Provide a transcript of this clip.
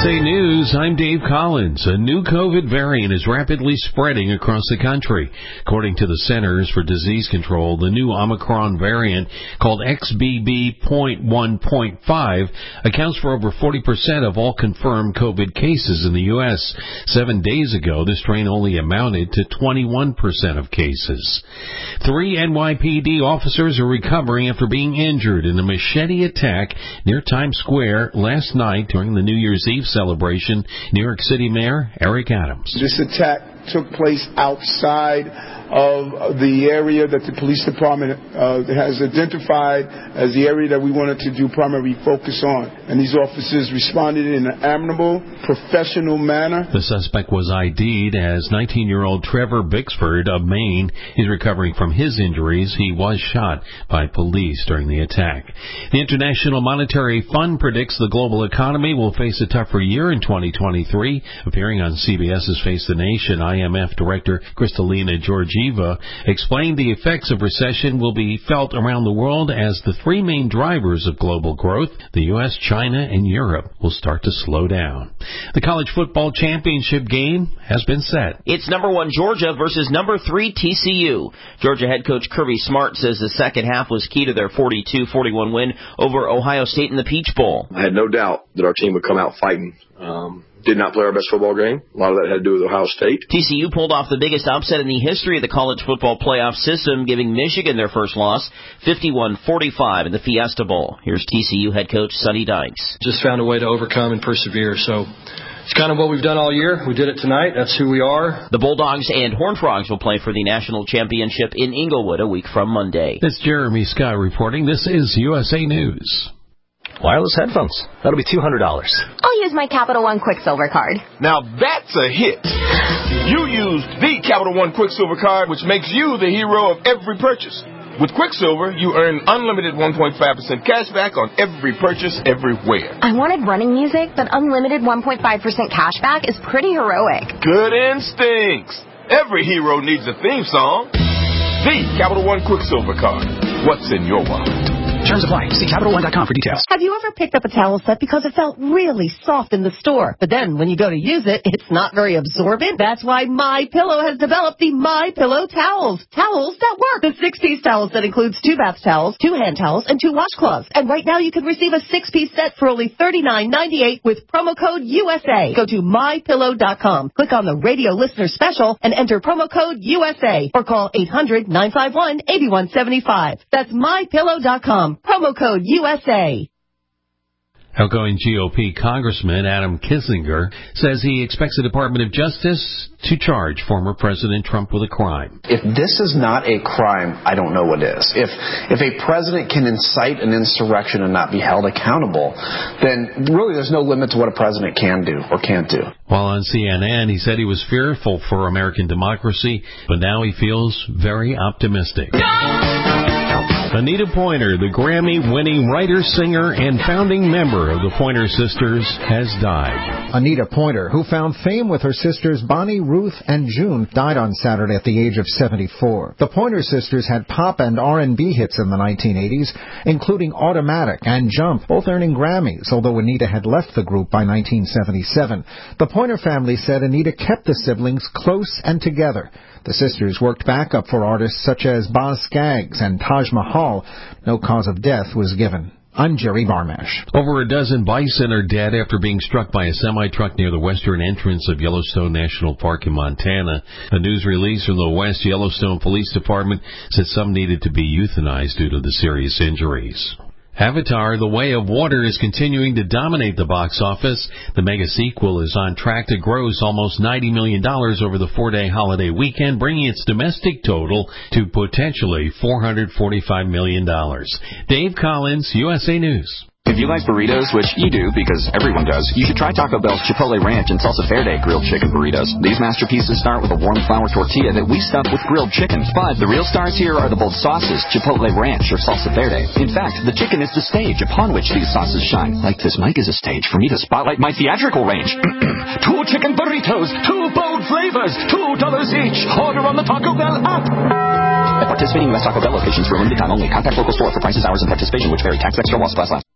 USA News, I'm Dave Collins. A new COVID variant is rapidly spreading across the country. According to the Centers for Disease Control, the new Omicron variant, called XBB.1.5, accounts for over 40% of all confirmed COVID cases in the U.S. 7 days ago, this strain only amounted to 21% of cases. 3 NYPD officers are recovering after being injured in a machete attack near Times Square last night during the New Year's Eve celebration. New York City Mayor Eric Adams. This attack took place outside of the area that the police department has identified as the area that we wanted to do primary focus on. And these officers responded in an admirable, professional manner. The suspect was ID'd as 19-year-old Trevor Bixford of Maine. He's recovering from his injuries. He was shot by police during the attack. The International Monetary Fund predicts the global economy will face a tougher year in 2023. Appearing on CBS's Face the Nation, IMF Director Kristalina Georgieva explained the effects of recession will be felt around the world as the 3 main drivers of global growth, the U.S., China, and Europe, will start to slow down. The college football championship game has been set. It's number 1 Georgia versus number 3 TCU. Georgia head coach Kirby Smart says the second half was key to their 42-41 win over Ohio State in the Peach Bowl. I had no doubt that our team would come out fighting. Did not play our best football game. A lot of that had to do with Ohio State. TCU pulled off the biggest upset in the history of the college football playoff system, giving Michigan their first loss, 51-45 in the Fiesta Bowl. Here's TCU head coach Sonny Dykes. Just found a way to overcome and persevere, so it's kind of what we've done all year. We did it tonight. That's who we are. The Bulldogs and Horned Frogs will play for the national championship in Inglewood a week from Monday. This is Jeremy Scott reporting. This is USA News. Wireless headphones. That'll be $200. I'll use my Capital One Quicksilver card. Now that's a hit. You used the Capital One Quicksilver card, which makes you the hero of every purchase. With Quicksilver, you earn unlimited 1.5% cash back on every purchase everywhere. I wanted running music, but unlimited 1.5% cash back is pretty heroic. Good instincts. Every hero needs a theme song. The Capital One Quicksilver card. What's in your wallet? Terms apply. See CapitalOne.com for details. Have you ever picked up a towel set because it felt really soft in the store, but then when you go to use it, it's not very absorbent? That's why MyPillow has developed the MyPillow towels. Towels that work. The 6-piece towel set includes 2 bath towels, 2 hand towels, and 2 washcloths. And right now you can receive a 6-piece set for only $39.98 with promo code USA. Go to MyPillow.com. Click on the radio listener special and enter promo code USA or call 800-951-8175. That's MyPillow.com. Promo code USA. Outgoing GOP Congressman Adam Kinzinger says he expects the Department of Justice to charge former President Trump with a crime. If this is not a crime, I don't know what is. If a president can incite an insurrection and not be held accountable, then really there's no limit to what a president can do or can't do. While on CNN, he said he was fearful for American democracy, but now he feels very optimistic. Anita Pointer, the Grammy-winning writer, singer, and founding member of the Pointer Sisters, has died. Anita Pointer, who found fame with her sisters Bonnie, Ruth, and June, died on Saturday at the age of 74. The Pointer Sisters had pop and R&B hits in the 1980s, including Automatic and Jump, both earning Grammys, although Anita had left the group by 1977. The Pointer family said Anita kept the siblings close and together. The sisters worked backup for artists such as Boz Scaggs and Taj Mahal. No cause of death was given. I'm Jerry Barmash. Over a dozen bison are dead after being struck by a semi-truck near the western entrance of Yellowstone National Park in Montana. A news release from the West Yellowstone Police Department said some needed to be euthanized due to the serious injuries. Avatar: The Way of Water is continuing to dominate the box office. The mega sequel is on track to gross almost $90 million over the 4-day holiday weekend, bringing its domestic total to potentially $445 million. Dave Collins, USA News. If you like burritos, which you do because everyone does, you should try Taco Bell's Chipotle Ranch and Salsa Verde grilled chicken burritos. These masterpieces start with a warm flour tortilla that we stuff with grilled chicken. But the real stars here are the bold sauces, Chipotle Ranch or Salsa Verde. In fact, the chicken is the stage upon which these sauces shine. Like this mic is a stage for me to spotlight my theatrical range. 2 chicken burritos, 2 bold flavors, $2 each. Order on the Taco Bell app. At participating U.S. Taco Bell locations for a limited time only. Contact local store for prices, hours, and participation, which vary. Tax extra loss class.